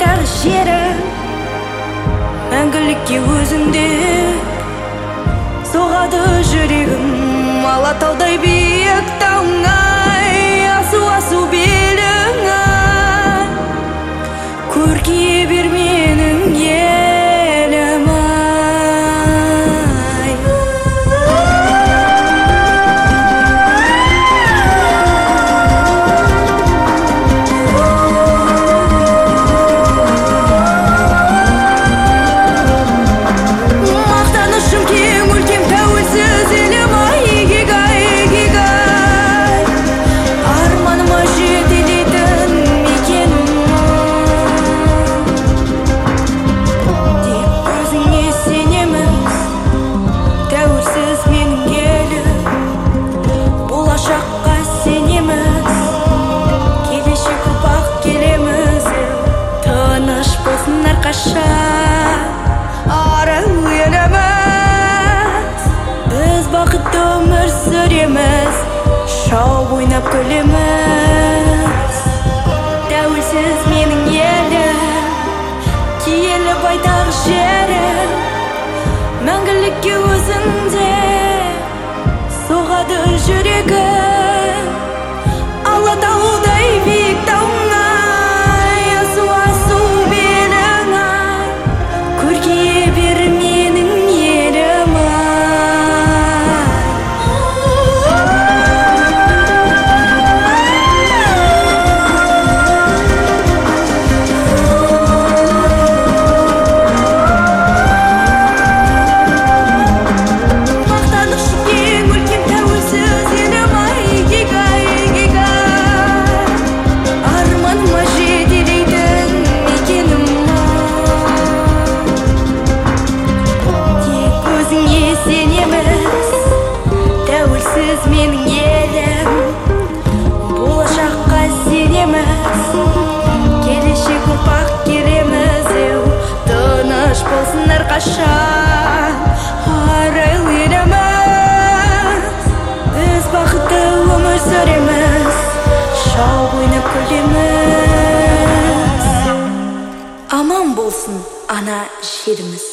байтақ жерім мәңгілікке өзіңде соғады жүрегім алатаудай биік тауыңа асу беліңа көркейе бер менің елім ай. Мақтанышым кең өлкем тәуелсіз елім ай, игигай арманыма жетелейтін мекенім тек өзіңе сенеміз тәуелсіз менің елім болашаққа сенеміз келешек ұрпақ келеміз тыныш болсын әрқашан арың еліміз біз бақытты өмір сүреміз шауып ойнап күлеміз тәуелсіз менің елім киелі байтақ жерім мәңгілікке өзіңде соғады жүрегім алатаудай биік тауыңа асу беліңа көркейе бер менің елім ай. Мақтанышым кең өлкем тәуелсіз елім ай, игигай арманыма жетелейтін мекенім тек өзіңе сенеміз тәуелсіз менің елім болашаққа сенеміз келешек ұрпақ келеміз тыныш болсын әрқашан арайлы еліміз біз бақытты өмір сүреміз шауып ойнап күлеміз аман болсын ана жеріміз.